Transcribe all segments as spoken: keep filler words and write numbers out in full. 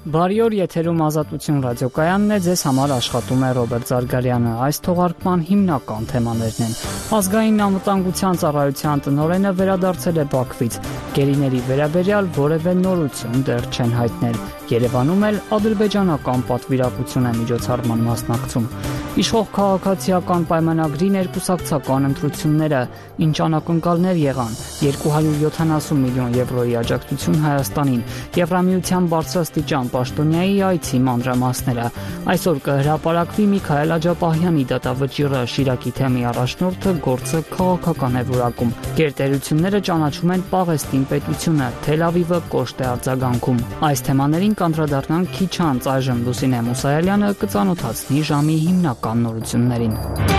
Բարի օր, եթերում Ազատություն ռադիոկայանն է, ձեզ համար աշխատում է Ռոբերտ Զարգարյանը։ Այս թողարկման հիմնական թեմաներն են. Ազգային անվտանգության ծառայության տնօրենը վերադարձել է Բաքվից, գերիների վերաբերյալ որևէ նորություն դեռ չեն հայտնել։ Երևանում էլ ադրբեջանական պատվիրակություն է միջոցառման մասնակցում։ Իշխող քաղաքացիական պայմանագրի ներկուսակցական ընտրությունները ինչ անակնկալներ եղան, երկու հարյուր յոթանասուն միլիոն եվրոյի աջակցություն Հայաստանին, Եվրամիության բարձրաստիճան պաշտոնյայի այցի մանրամասները։ Այսօր կհրապարակվի Միքայել Աջապահյանի դատավճիռը, Շիրակի թեմի առաջնորդը գործը քաղաքական է որակում։ Գերտերությունները ճանաչում են Պաղեստին պետությունը, Թել Ավիվը կոշտ է արձագանքում։ Այս թեմաներին կանդրադառնանք քիչ անց, այժմ Լուսինե Մուսայելյանը կծանոթացնի ժամի հիմնական նորություններին։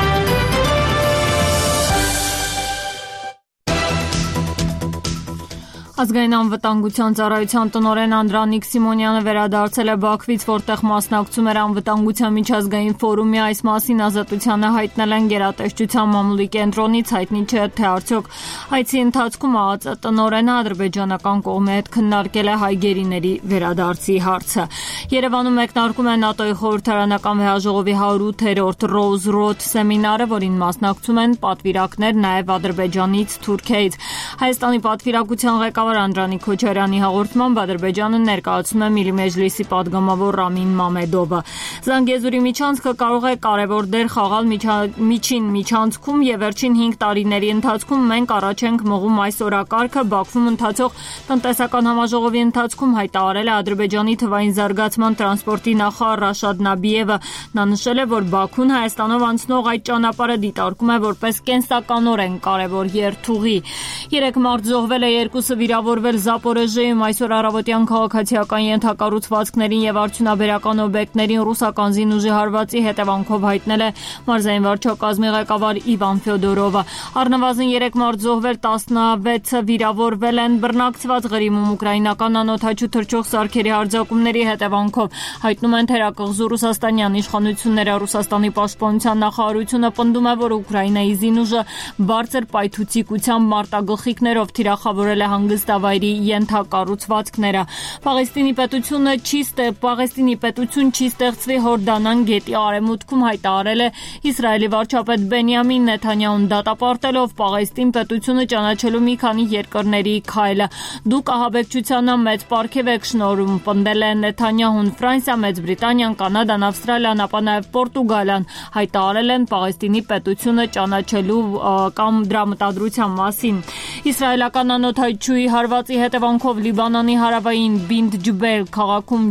Ազգային անվտանգության ծառայության տնօրեն Անդրանիկ Սիմոնյանը վերադարձել է Բաքվից, որտեղ մասնակցում էր անվտանգության միջազգային ֆորումի։ Այս մասին Ազատությանը հայտնել են գերատեսչության մամուլի կենտրոնից, հայտնի չէ, թե արդյոք այցի ընթացքում ԱԱԾ տնօրենը ադրբեջանական կողմի հետ քննարկել է հայ գերիների վերադարձի հարցը։ Երևանում մեկնարկում է ՆԱՏՕ-ի խորհրդարանական վեհաժողովի հարյուրութերորդ Rose Road սեմինարը, որին մասնակցում են պատվիրակներ նաև Ադրբեջանից, Թուրքիայից։ Հայաստանի պատվիրակության ղեկավար Անդրանիկ Քոչարյանի հաղորդմամբ Ադրբեջանը ներկայացնում է Միլի Մեջլիսի падգամավոր Ռամին Մամեդովը։ Զանգեզուրի միջանցքը կարող է կարևոր դեր խաղալ միջին միջանցքում եւ վերջին հինգ տարիների ընթացքում մենք առաջ ենք մղում այս օրակարգը։ Բաքվում ընթացող տնտեսական համաժողովի ընթացքում հայտարարել է Ադրբեջանի թվային զարգացման տրանսպորտի նախարար Ռաշադ Նաբիևը։ Նա նշել է, որ Բաքուն Հայաստանով անցնող այդ ճանապարհը դիտարկում է որպես կենսականորեն կարևոր երթուղի։ Երեք մարդ զոհվել է, երկուսը վիրավորվել Զապորեժիայում։ Այսօր առավոտյան քաղաքացիական ենթակառուցվածքներին եւ արդյունաբերական օբյեկտներին ռուսական զինուժի հարվածի հետևանքով հայտնել է մարզային վարչակազմի ղեկավար Իվան Ֆյոդորովը։ Առնվազն երեք մարդ զոհվել, տասնվեցը վիրավորվել են բռնակցված Ղրիմում ուկրաինական անօդաչու թռչող սարքերի հարձակումների հետևանքով, հայտնում են թերակղզու ռուսաստանյան իշխանությունները։ Ռուսաստանի պաշտպանության նախարարությունը պնդում է, որ Ուկրաինայի զինուժը բարձր պայթուցիկությամբ մարտագլխիկներով թիրախավորել է հանգստավայրի ենթակառուցվածքները։ Պաղեստինի պետությունը չի Պաղեստինի պետություն չի ստեղծվի Հորդանան գետի արևմուտքում, հայտարարել է Իսրայելի վարչապետ Բենյամին Նեթանյահուն, դատապարտելով Պաղեստին պետությունը ճանաչելու մի քանի երկրների քայլը։ Դուք ահաբեկչությանը մեծ պարգև եք շնորհում, պնդել է Նեթանյահուն։ Ֆրանսիա, Մեծ Բրիտանիան, Կանադան, Ավստրալիան, ապա նաև Պորտուգալիան հայտարարել են Պաղեստինի պետությունը ճանաչելու կամ դրա մտադրության մասին։ Իսրայելական անօդաչուի հարվածի հետևանքով Լիբանանի հարավային Բինտ Ջբել քաղաքում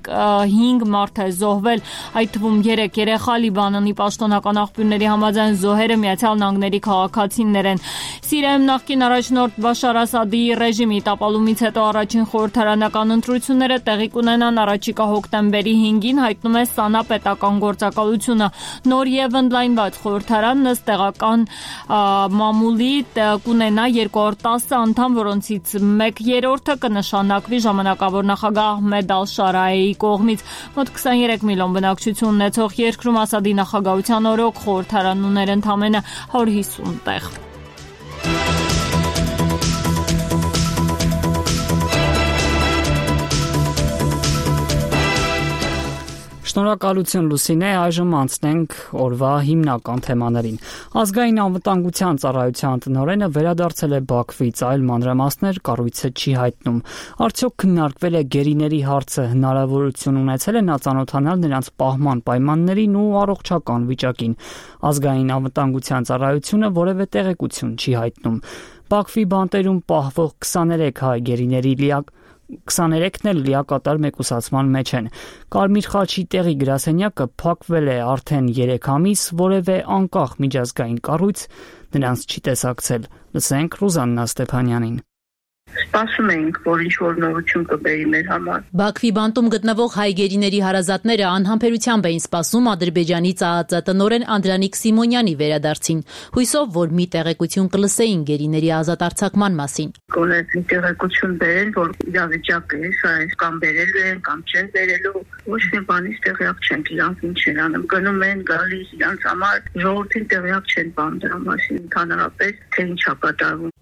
հինգ մարդ է զոհվել, այդ թվում երեք երեխա։ Լիբանանի պաշտոնական աղբյուրների համաձայն զոհերը Միացյալ Նահանգների քաղաքացիներ են։ Սիրիայում նախկին առաջնորդ Բաշար Ասադի ռեժիմի տապալումից հետո առաջին խորհրդարանական ընտրությունները տեղի կունենան առաջիկա հոկտեմբերի հինգին, հայտնում է ՍԱՆԱ պետական գործակալությունը։ Նոր եւ ընդլայնված խորհրդարանն ըստ տեղական մամուլի կունենա երկու հարյուր տասը անդամ, որոնցից մեկ երրորդը կնշանակվի ժամանակավոր նախագահ Ահմեդ Ալ-Շարայի կողմից։ Մոտ քսաներեք միլիոն բնակչություն ունեցող երկրում Ասադի նախագահության օրոք խորհրդարան ուներ ընդամենը հարյուր հիսուն տեղ։ Շնորհակալություն Լուսինե, այժմ անցնենք օրվա հիմնական թեմաներին։ Ազգային անվտանգության ծառայության տնօրենը վերադարձել է Բաքվից, այլ մանրամասներ կառույցը չի հայտնում։ Արդյոք քննարկվել է գերիների հարցը, հնարավորություն ունեցել է նա ծանոթանալ նրանց պահման պայմաններին ու առողջական վիճակին։ Ազգային անվտանգության ծառայությունը որևէ տեղեկություն չի հայտնում։ Բաքվի բանտերում պահվող քսաներեք հայ գերիների լիակ քսաներեքն էլ լիակատար մեկուսացման մեջ են։ Կարմիր խաչի տեղի գրասենյակը փակվել է արդեն երեք ամիս, որևէ անկախ միջազգային կառույց նրանց չի տեսակցել։ Լսենք Ռուզաննա Ստեփանյանին։ Սպասում էինք, որ ինչ-որ նորություն կբերի մեր համար։ Բաքվի բանտում գտնվող հայ գերիների հարազատները անհամբերությամբ էին սպասում Ադրբեջանից ԱԱԾ տնօրեն Անդրանիկ Սիմոնյանի վերադարձին, հույսով, որ մի տեղեկություն կլսեին գերիների ազատ արձակման մասին։ Գոնե մի տեղեկություն բերեն, որ իրավիճակը է, սա է, կամ բերելու են, կամ չեն բերելու, ոչ մի բանից տեղյակ չենք, իրանք ինչ են անում, գնում են, գալիս, իրանք համար ժողովրդին տեղյակ չեն բան դրա մասին, ընդհանրապես թե ինչ է կատարվում։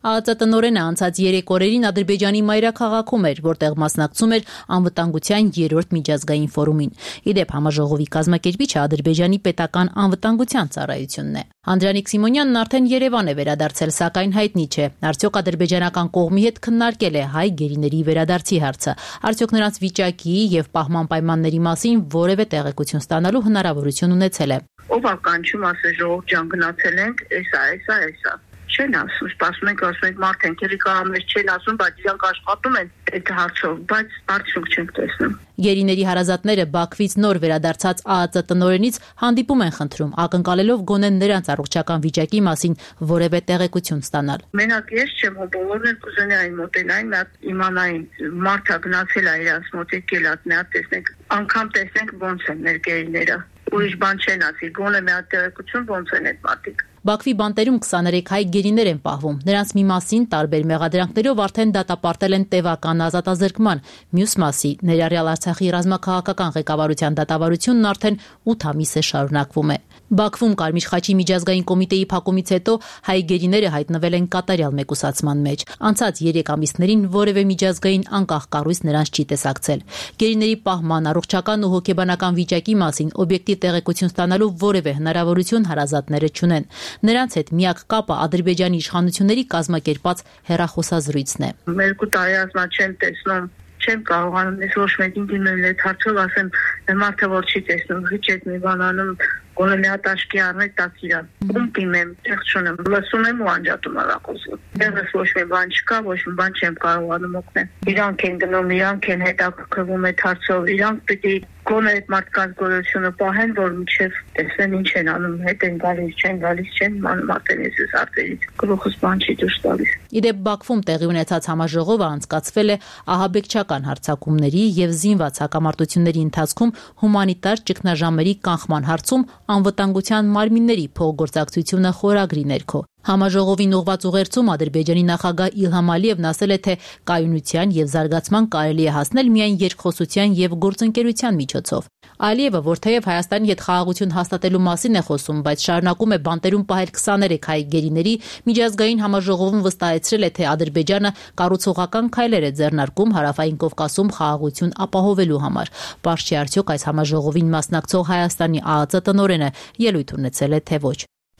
ԱԱԾ տնօրենը անցած երեք օրերին Ադրբեջանի մայրաքաղաքում էր, որտեղ մասնակցում էր անվտանգության երրորդ միջազգային ֆորումին։ Իդեպ համաժողովի կազմակերպիչը Ադրբեջանի պետական անվտանգության ծառայությունն է։ Անդրանիկ Սիմոնյանն արդեն Երևան է վերադարձել, սակայն հայտնի չէ, արդյոք ադրբեջանական կողմի հետ քննարկել է հայ գերիների վերադարձի հարցը, արդյոք նրանց վիճակի եւ պահման պայմանների մասին որևէ տեղեկություն ստանալու հնարավորություն ունեցել է։ Ով ականջում ասե ժողով ջան գնացել ենք, էսա, էսա, էսա։ Չեն ասում, սպասում ենք, ասում ենք մարդ ենք, էլի կարող մեր չեն ասում, բայց իրանք աշխատում են այդ հարցով, բայց արդյունք չենք տեսնում։ Գերիների հարազատները Բաքվից նոր վերադարձած ԱԱԾ տնօրենից հանդիպում են խնդրում, ակնկալելով գոնե նրանց առողջական վիճակի մասին որևէ տեղեկություն ստանալ։ Մենակ ես չեմ, որ բոլորն են կուզենային մոտենային, նա իմանային, մարդը գնացել է իրանց մոտ եկել է, մի հատ տեսնենք, անգամ տեսնենք ոնց են մեր գերիները։ Ուրիշ բան չեն ասի, գոնե մի հատ տեղեկություն ոնց են այդ մարդիկ։ Բաքվի բանտերում քսաներեք հայ գերիներ են պահվում։ Նրանց մի մասին տարբեր մեղադրանքներով արդեն դատապարտել են տևական ազատազրկման։ Մյուս մասի ներառյալ Արցախի ռազմաքաղաքական ղեկավարության դատավարությունն արդեն ութ ամիս է շարունակվում է։ Բաքվում Կարմիր խաչի միջազգային կոմիտեի փակումից հետո հայ գերիները հայտնվել են կատարյալ մեկուսացման մեջ։ Անցած երեք ամիսներին որևէ միջազգային անկախ կառույց նրանց չի տեսակցել։ Գերիների պահման, առողջական ու հոգեբանական վիճակի մասին օբյեկտիվ տեղեկություն ստանալու որևէ հնարավորություն հարազատները չունեն։ Նրանց հետ միակ կապը Ադրբեջանի իշխանությունների կազմակերպած հեռախոսազրույցն է։ Երկու տարի ասма չեմ տեսնում, չեմ կարողանում ես ոչ մեկին դիմել այդ հարցով, ասեմ, մարդը որ չի տեսնում, հիչ մի բան անում, գոնե մի հատ աշկի առնել տաք իրան։ Ում դիմեմ, տեղ չունեմ, լսում եմ ու անջատում ալակոսում։ Դեռս ոչ մի բան չկա, ոչ մի բան չեմ կարողանում օգնել։ Իրանք են գնում, իրանք են հետաքրքրվում այդ հարցով, իրանք պիտի գոնե այդ մարդկանց գոյությունը պահեն, որ մինչև տեսնեն ինչ են անում, հետ են գալիս, չեն գալիս, չեն մատեն ես արտերից, գլուխս բան չի դուրս տալիս։ Իդեպ Բաքվում տեղի ունեցած համաժողովը անցկացվել է ահաբեկչական հարձակումների եւ զինված հակամարտությունների ընթացքում հումանիտար ճգնաժամերի կանխման հարցում անվտանգության մարմինների փոխգործակցությունը խորագրի ներքո։ Համաժողովին ուղված ուղերձում Ադրբեջանի նախագահ Իլհամ Ալիևն ասել է, թե կայունության եւ զարգացման կարելի է հասնել միայն երկխոսության եւ գործընկերության միջոցով։ Ալիևը, որ թեև Հայաստանի հետ խաղաղություն հաստատելու մասին է խոսում, բայց շարունակում է բանտերում պահել քսաներեք հայ գերիների, միջազգային համաժողովում վստահեցրել է, թե Ադրբեջանը կառուցողական քայլեր է ձեռնարկում Հարավային Կովկասում խաղաղություն ապահովելու համար։ Պարզ չի արդյոք այս համաժողովին մասնակցող Հայաստանի ԱԱԾ տնօրենը ելույթ ունեցել է, թե ոչ։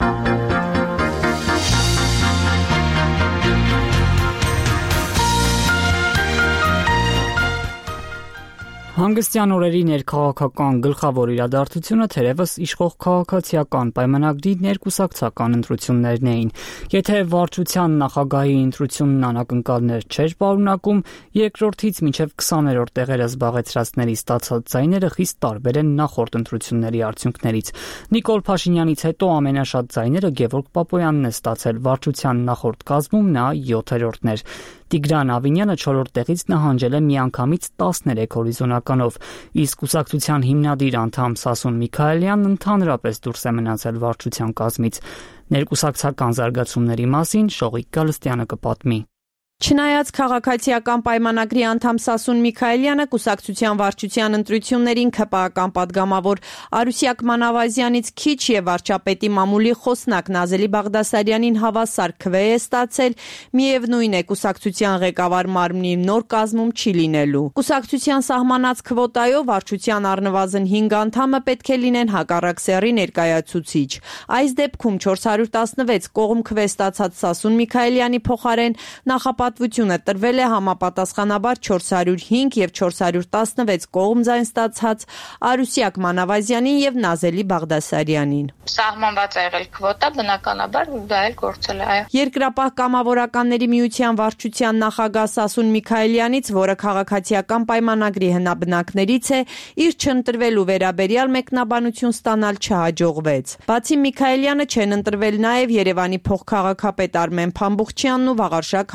Հանգստյան օրերի ներքաղաքական գլխավոր իրադարձությունը թերևս իշխող քաղաքացիական պայմանագրի ներկուսակցական ընտրություններն էին։ Եթե վարչության նախագահի ընտրությունն անակնկալներ չէր պարունակում, երկրորդից մինչև քսաներորդ տեղերը զբաղեցրածների ստացած ձայները խիստ տարբեր են նախորդ ընտրությունների արդյունքներից։ Նիկոլ Փաշինյանից հետո ամենաշատ ձայները Գևորգ Պապոյանն է ստացել, վարչության նախորդ կազմում նա յոթերորդն էր։ Տիգրան Ավինյանը չորրորդ տեղից նահանջել է միանգամից տասներեք հորիզոնականով, իսկ կուսակցության հիմնադիր անդամ Սասուն Միքայելյանն ընդհանրապես դուրս է մնացել վարչության կազմից։ Ներկուսակցական զարգացումների մասին Շողիկ Գալստյանը կպատմի։ Չնայած քաղաքացիական պայմանագրի անդամ Սասուն Միքայելյանը կուսակցության վարչության ընտրություններին ՔՊԱ-ական պատգամավոր Արուսյակ Մանավազյանից քիչ եւ վարչապետի մամուլի խոսնակ Նազելի Բաղդասարյանին հավասար քվե է ստացել, միևնույն է կուսակցության ղեկավար մարմնի նոր կազմում չի լինելու։ Կուսակցության սահմանած քվոտայով վարչության առնվազն հինգ անդամը պետք է լինեն հակառակ սեռի ներկայացուցիչ։ Այս դեպքում չորս հարյուր տասնվեց կողմ քվե ստացած Սասուն Միքայելյանի փոխարեն նախապատ Պատվությունը տրվել է համապատասխանաբար չորս հարյուր հինգ եւ չորս հարյուր տասնվեց կողմ ձայն ստացած Արուսյակ Մանավազյանին եւ Նազելի Բաղդասարյանին։ Սահմանված է եղել քվոտա, բնականաբար դա էլ գործել է, այո։ Երկրապահ կամավորականների միության վարչության նախագահ Սասուն Միքայելյանից, որը քաղաքացիական պայմանագրի հնաբնակներից է, իր չընտրվելու վերաբերյալ մեկնաբանություն ստանալ չհաջողվեց։ Բացի Միքայելյանը չեն ընտրվել նաեւ Երևանի փոխքաղաքապետ Արմեն Փամբուխչյանն ու Վաղարշակ Հակոբյանն։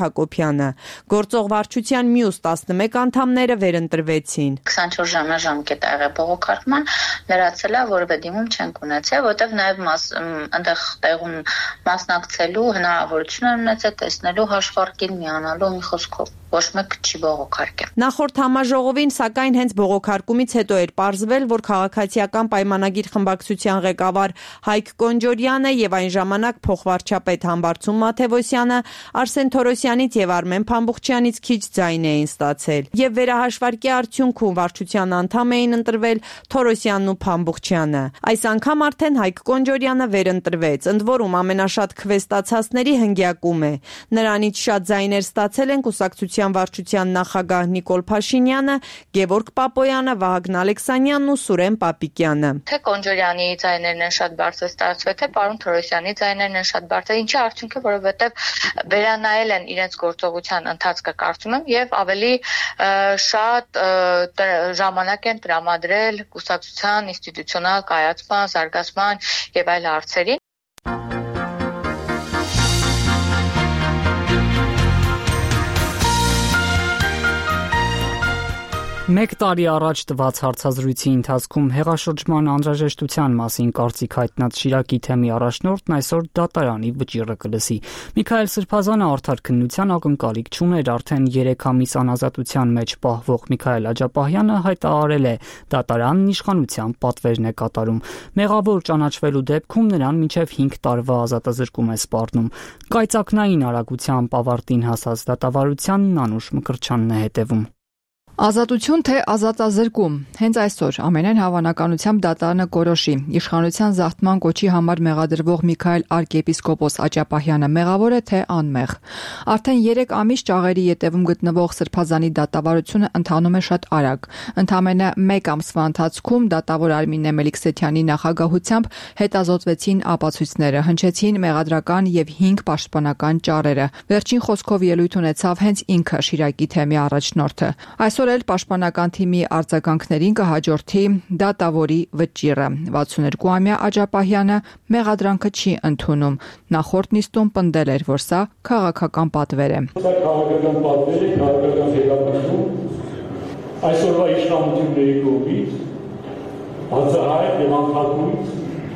Պապիկյանը։ Գործող վարչության մյուս տասնմեկ անդամները վերընտրվեցին։ քսանչորս ժամյա ժամկետ ա եղել բողոքարկման, լրացել է, որևէ դիմում չենք ունեցել, որտեղ նաև այնտեղ տեղում մասնակցելու հնարավորություն են ունեցել, տեսնելու հաշվարկին, միանալու մի խոսքով։ Ոչ մեկ չի բողոքարկել։ Նախորդ համաժողովին, սակայն, հենց բողոքարկումից հետո էր պարզվել, որ քաղաքացիական պայմանագիր խմբակցության ղեկավար Հայկ Կոնջորյանը եւ այն ժամանակ փոխվարչապետ Համբարձում Մաթեւոսյանը Արսեն Թորոսյանից եւ Արմեն Փամբուխչյանից քիչ ձայն էին ստացել։ Եվ վերահաշվարկի արդյունքում վարչության անդամ էին ընտրվել Թորոսյանն ու Փամբուխչյանը։ Այս անգամ արդեն Հայկ Կոնջորյանը վերընտրվեց, ընդ որում ամենաշատ քվեստացածների հնգյակում է։ Նրանից շատ ձայներ ստացել են կուսակցության վարչության նախագահ Նիկոլ Փաշինյանը, Գևորգ Պապոյանը, Վահագն Ալեքսանյանն ու Սուրեն Պապիկյանը։ Թե Կոնջորյանի ձայներն են շատ բարձր ստացվել, թե պարոն Թորոսյանի ձայներն են շատ բարձր, ինչի արդյունքը, որովհետև վերանայել են իրենց գործողության ընթացքը, կարծում եմ, եւ ավելի շատ ժամանակ են տրամադրել կուսակցության ինստիտուցիոնալ կայացման, զարգացման եւ այլ հարցերին։ Մեկ տարի առաջ տված հարցազրույցի ընթացքում հեղաշրջման անհրաժեշտության մասին կարծիք հայտնած Շիրակի թեմի առաջնորդն այսօր դատարանի վճիռը կլսի։ Միքայել Սրբազանը արդար քննության ակնկալիք չուներ, արդեն երեք ամիս անազատության մեջ պահվող Միքայել Աջապահյանը հայտարարել է, դատարանն իշխանության պատվերն է կատարում։ Մեղավոր ճանաչվելու դեպքում նրան մինչև հինգ տարվա ազատազրկում է սպառնում։ Կայծակնային արագությամբ ավարտին հասած դատավարությանն Անուշ Մկրտչյանն է հետևում։ Ազատություն թե ազատազրկում։ Հենց այսօր ամենայն հավանականությամբ դատարանը կորոշի իշխանության զարթման կոչի համար մեղադրվող Միքայել arczepiskopos Աջապահյանը մեղավոր է թե անմեղ։ Արդեն երեք ամիս ճաղերի ետևում գտնվող Սրբազանի դատավարությունը ընթանում է շատ արագ։ Ընդամենը մեկ ամսվա ընթացքում դատավոր Արմինե Մելիքսեթյանի նախագահությամբ հետազոտվեցին ապացույցները, հնչեցին մեղադրական եւ հինգ պաշտպանական ճառերը։ Վերջին խոսքով ելույթ ունեցավ հենց ինքը Շիրակի թեմի առաջնորդը։ Այսօր էլ պաշտպանական թիմի արձագանքներին կհաջորդի դատավորի վճիռը։ վաթսունհինգամյա Աջապահյանը մեղադրանքը չի ընդունում։ Նախորդ նիստում պնդել էր, որ սա քաղաքական պատվեր է։ Սա քաղաքական պատվեր է, քաղաքական հետապնդում այսօրվա իշխանությունների կողմից բացահայտ եւ անխափույց,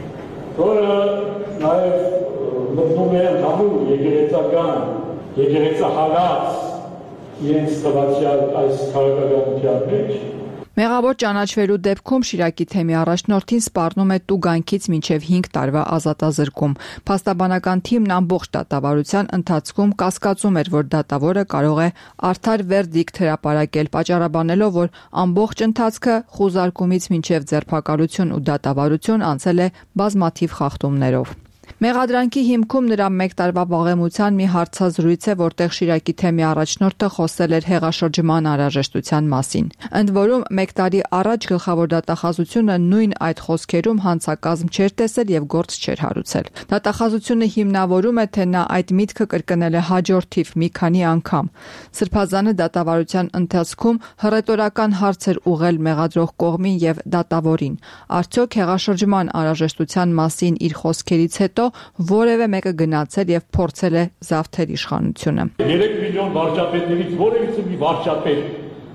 որը նաեւ մտնում է ընդհանուր եկեղեցական, եկեղեցահալած իրենց տվյալ այս քաղաքականության մեջ։ Մեղավոր ճանաչվելու դեպքում Շիրակի թեմի առաջնորդին սպառնում է տուգանքից մինչև հինգ տարվա ազատազրկում։ Փաստաբանական թիմն ամբողջ դատավարության ընթացքում կասկածում էր, որ դատավորը կարող է արդար վերդիկտ հրապարակել, պատճառաբանելով, որ ամբողջ ընթացքը խուզարկումից մինչև ձերբակալություն ու դատավարություն անցել է բազմաթիվ խախտումներով։ Մեղադրանքի հիմքում նրա մեկ տարվա վաղեմության մի հարցազրույց է, որտեղ Շիրակի թեմի առաջնորդը խոսել էր հեղաշրջման անհրաժեշտության մասին։ Ընդ որում, մեկ տարի առաջ գլխավոր դատախազությունը նույն այդ խոսքերում հանցակազմ չէր տեսել եւ գործ չէր հարուցել։ Դատախազությունը հիմնավորում է, թե նա այդ միտքը կրկնել է հաջորդիվ մի քանի անգամ։ Սրբազանը դատավարության ընթացքում հռետորական հարց էր ուղղել մեղադրող կողմին եւ դատավորին։ Արդյոք հեղաշրջման անհրաժեշտության մասին իր խոսքերից հետո որևէ մեկը գնացել եւ փորձել է զավթել իշխանությունը։ երեք միլիոն վարչապետներից որևիցե մի վարչապետ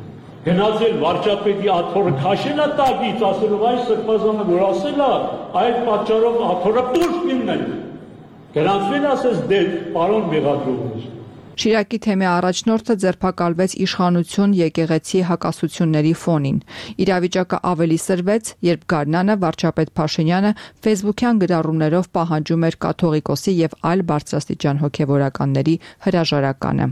գնացել վարչապետի աթոռը քաշել է տակից, ասելով այս Սրբազանը որ ասել է, այդ պատճառով աթոռը դուրս կմնեն։ Գնացվել ասես դե պարոն մեղադրողներ։ Շիրակի թեմի առաջնորդը ձերբակալվեց իշխանություն եկեղեցի հակասությունների ֆոնին։ Իրավիճակը ավելի սրվեց, երբ Գարնանը վարչապետ Փաշինյանը ֆեյսբուքյան գրառումներով պահանջում էր կաթողիկոսի եւ այլ բարձրաստիճան հոգեվորականների հրաժարականը։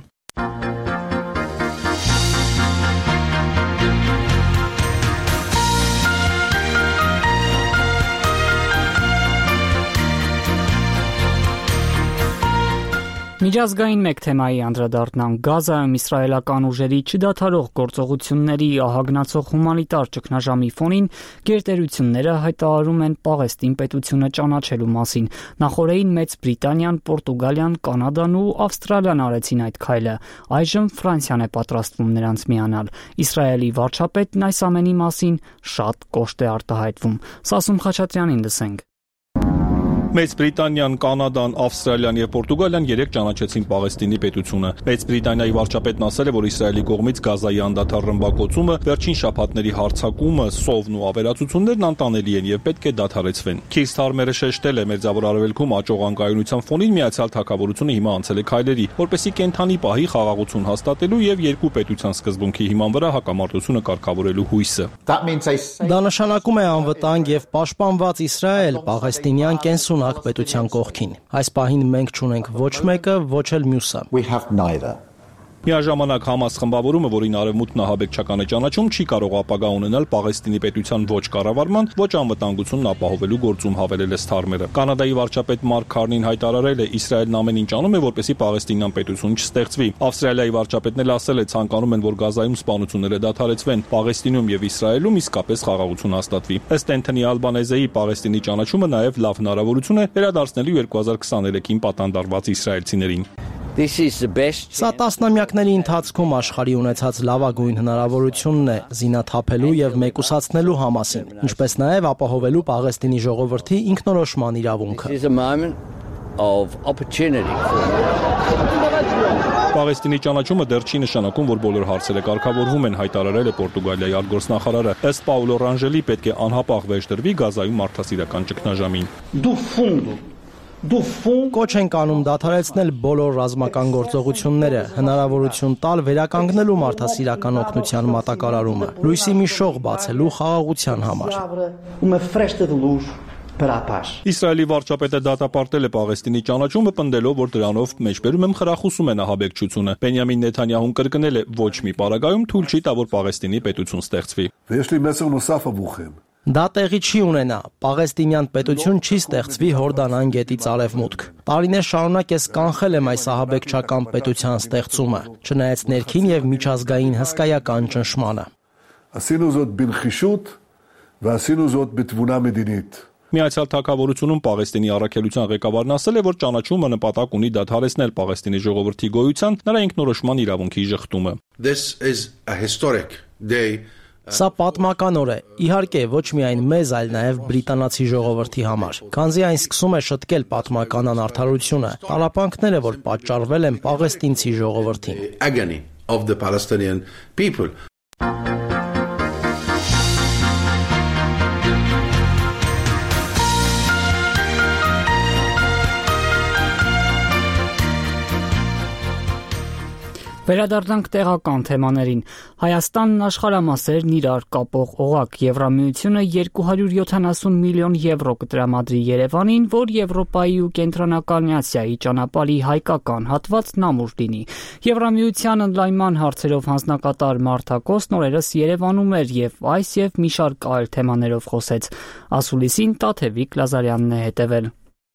Միջազգային մեկ թեմայի անդրադառնանք Գազայում իսրայելական ուժերի չդադարող գործողությունների ահագնացող հումանիտար ճգնաժամի ֆոնին գերտերությունները հայտարարում են Պաղեստին պետությունը ճանաչելու մասին։ Նախորդին Մեծ Բրիտանիան, Պորտուգալիան, Կանադան ու Ավստրալիան արեցին այդ քայլը։ Այժմ Ֆրանսիան է պատրաստվում նրանց միանալ։ Իսրայելի վարչապետն այս ամենի մասին շատ կոշտ է արտահայտվում։ Սասուն Խաչատրյանին լսենք։ Մեծ Բրիտանիան, Կանադան, Ավստրալիան եւ Պորտուգալիան երեք ճանաչեցին Պաղեստինի պետությունը։ Մեծ Բրիտանիայի վարչապետն ասել է, որ Իսրայելի կողմից Գազայի անդադար ռմբակոծումը, վերջին շաբաթների հարձակումը, սովն ու ավերածություններն անտանելի են եւ պետք է դադարեցվեն։ Քիր Սթարմերը շեշտել է, Մերձավոր Արևելքում աճող անկայունության ֆոնին Միացյալ Թագավորությունը հիմա անցել է քայլերի, որպեսզի կենթանի պահի խաղաղություն հաստատելու եւ երկու պետության սկզբունքի հիման վրա հակամարտությունը կարգավորելու հույսը։ Դա նշանակում է անվտանգ եւ պաշտպանված Իսրայել Պաղեստինյան կենսունակ պետության կողքին։ Այս պահին մենք չունենք ոչ մեկը, ոչ էլ մյուսը։ Միաժամանակ Համաս խմբավորումը, որին Արևմուտքն ահաբեկչական է ճանաչում, չի կարող ապագա ունենալ Պաղեստինի պետության ոչ կառավարման, ոչ անվտանգությունն ապահովելու գործում, հավելել է Սթարմերը։ Կանադայի վարչապետ Մարկ Քարնին հայտարարել է, Իսրայելն ամեն ինչ անում է, որպեսզի Պաղեստինյան պետություն չստեղծվի։ Ավստրալիայի վարչապետն էլ ասել է, ցանկանում են, որ Գազայում սպանությունները դադարեցվեն, Պաղեստինում եւ Իսրայելում իսկապես խաղաղություն հաստատվի։ Ըստ Էնթոնի Ալբանեզեի Պաղեստինի ճանաչումը նաեւ լավ հնարավորություն է վերադարձնելու երկու հազար քսաներեքին պատանդարված իսրայելցիներին։ Սա տասնամյակների ընթացքում աշխարհի ունեցած լավագույն հնարավորությունն է զինաթափելու եւ մեկուսացնելու Համասին, ինչպես նաեւ ապահովելու Պաղեստինի ժողովրդի ինքնորոշման իրավունքը։ Պաղեստինի ճանաչումը դեռ չի նշանակում, որ բոլոր հարցերը կարգավորվում են, հայտարարել է Պորտուգալիայի արտգործնախարարը։ Ըստ Պաուլո Ռանժելի պետք է անհապաղ վերջ դրվի Գազայում մարդասիրական ճգնաժամին։ Կոչ ենք անում դադարեցնել բոլոր ռազմական գործողությունները, հնարավորություն տալ վերականգնելու մարդասիրական օգնության մատակարարումը, լույսի մի շող բացելու խաղաղության համար։ Իսրայելի վարչապետը դատապարտել է Պաղեստինի ճանաչումը, պնդելով, որ դրանով մեջբերում եմ խրախուսում են ահաբեկչությունը։ Բենյամին Նեթանյահուն կրկնել է, ոչ մի պարագայում թույլ չի տա, որ Պաղեստինի պետություն ստեղծվի։ Դա տեղի չի ունենա։ Պաղեստինյան պետություն չի ստեղծվի Հորդանան գետից արևմուտք։ Տարիներ շարունակ ես կանխել եմ այս ահաբեկչական պետության ստեղծումը, չնայած ներքին եւ միջազգային հսկայական ճնշմանը։ Միացյալ Թագավորությունում Պաղեստինի առաքելության ղեկավարն ասել է, որ ճանաչումը նպատակ ունի դադարեցնել Պաղեստինի ժողովրդի գոյության, նրա ինքնորոշման իրավունքի ժխտումը։ Սա պատմական օր է, իհարկե ոչ միայն մեզ, այլ նաև բրիտանացի ժողովրդի համար, քանզի այն սկսում է շտկել պատմական անարդարությունը, տառապանքները, որ պատճառվել են պաղեստինցի ժողովրդին։ Վերադառնանք տեղական թեմաներին։ Հայաստանն աշխարհամասերն իրար կապող օղակ Եվրամիությունը երկու հարյուր յոթանասուն միլիոն եվրո կտրամադրի Երևանին, որ Եվրոպայի ու Կենտրոնական Ասիայի ճանապարհի հայկական հատվածն ամուր լինի։ Եվրամիության ընդլայնման հարցերով հանձնակատար Մարտակոսն օրերս Երևանում էր եւ այս եւ մի շարք այլ թեմաներով խոսեց։ Ասուլիսին Տաթևիկ Լազարյանն է հետևել։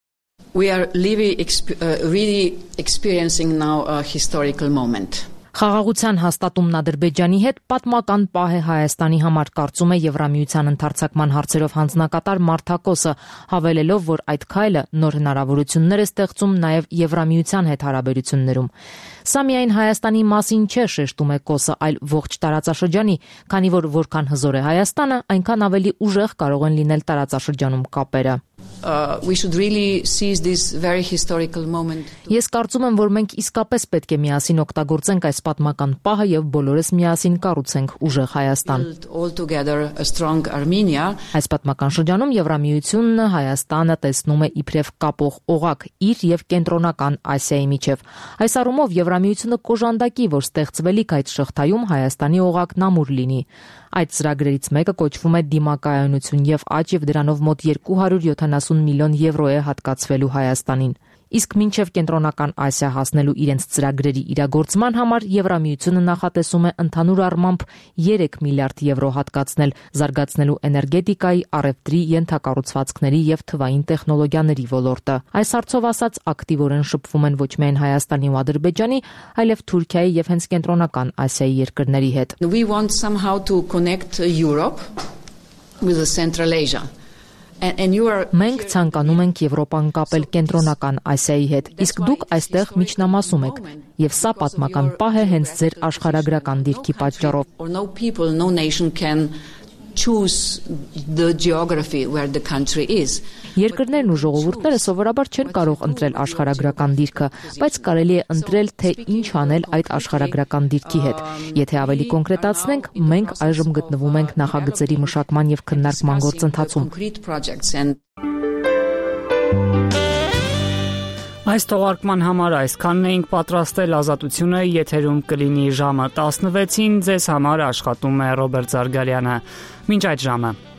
We are really, uh, really experiencing now a historical moment. Խաղաղության հաստատումն Ադրբեջանի հետ պատմական պահ է Հայաստանի համար, կարծում է Եվրամիության ընդարձակման հարցերով հանձնակատար Մարտակոսը, հավելելով, որ այդ քայլը նոր հնարավորություններ է ստեղծում նաև Եվրամիության հետ հարաբերություններում։ Սա միայն Հայաստանի մասին չէ, շեշտում է Կոսը, այլ ողջ տարածաշրջանի, քանի որ որքան հզոր է Հայաստանը, այնքան ավելի ուժեղ կարող են լինել տարածաշրջանում կապերը։ Uh, we should really seize this very historical moment. Ես կարծում եմ, որ մենք իսկապես պետք է միասին օգտագործենք այս պատմական պահը եւ բոլորս միասին կառուցենք ուժեղ Հայաստան։ All together a strong Armenia. Այս պատմական շրջանում Եվրամիությունն Հայաստանը տեսնում է իբրև կապող օղակ իր եւ կենտրոնական Ասիայի միջև։ Այս առումով Եվրամիությունը կոժանդակի, որ ստեղծվելիք այդ շղթայում Հայաստանի օղակն ամուր լինի։ Այդ ծրագրերից մեկը կոչվում է դիմակայունություն եւ աճ եւ դրանով մոտ երկու հարյուր յոթանասուն միլիոն եվրո է հատկացվելու Հայաստանին։ Իսկ մինչև Կենտրոնական Ասիա հասնելու իրենց ծրագրերի իրագործման համար Եվրամիությունը նախատեսում է ընդհանուր առմամբ երեք միլիարդ եվրո հատկացնել զարգացնելու էներգետիկայի, առևտրի, ենթակառուցվածքների եւ թվային տեխնոլոգիաների ոլորտը։ Այս հարցով ասած ակտիվորեն շփվում են ոչ միայն Հայաստանի ու Ադրբեջանի, այլև Թուրքիայի եւ հենց Կենտրոնական Ասիայի երկրների հետ։ We want somehow to connect Europe with Central Asia. Մենք ցանկանում ենք Եվրոպան կապել Կենտրոնական Ասիայի հետ, իսկ դուք այստեղ միջնամասում եք, եւ սա պատմական պահ է հենց ձեր աշխարհագրական դիրքի պատճառով։ choose the geography where the country is. Երկրներն ու ժողովուրդները սովորաբար չեն կարող ընտրել աշխարհագրական դիրքը, բայց կարելի է ընտրել, թե ինչ անել այդ աշխարհագրական դիրքի հետ։ Եթե ավելի կոնկրետացնենք, մենք այժմ գտնվում ենք նախագծերի մշակման եւ քննարկման գործընթացում։ Այս թողարկման համար այսքանն էինք պատրաստել, Ազատությունը եթերում կլինի ժամը տասնվեցին, ձեզ համար աշխատում է Ռոբերտ Զարգարյանը։ Մինչ այդ ժամը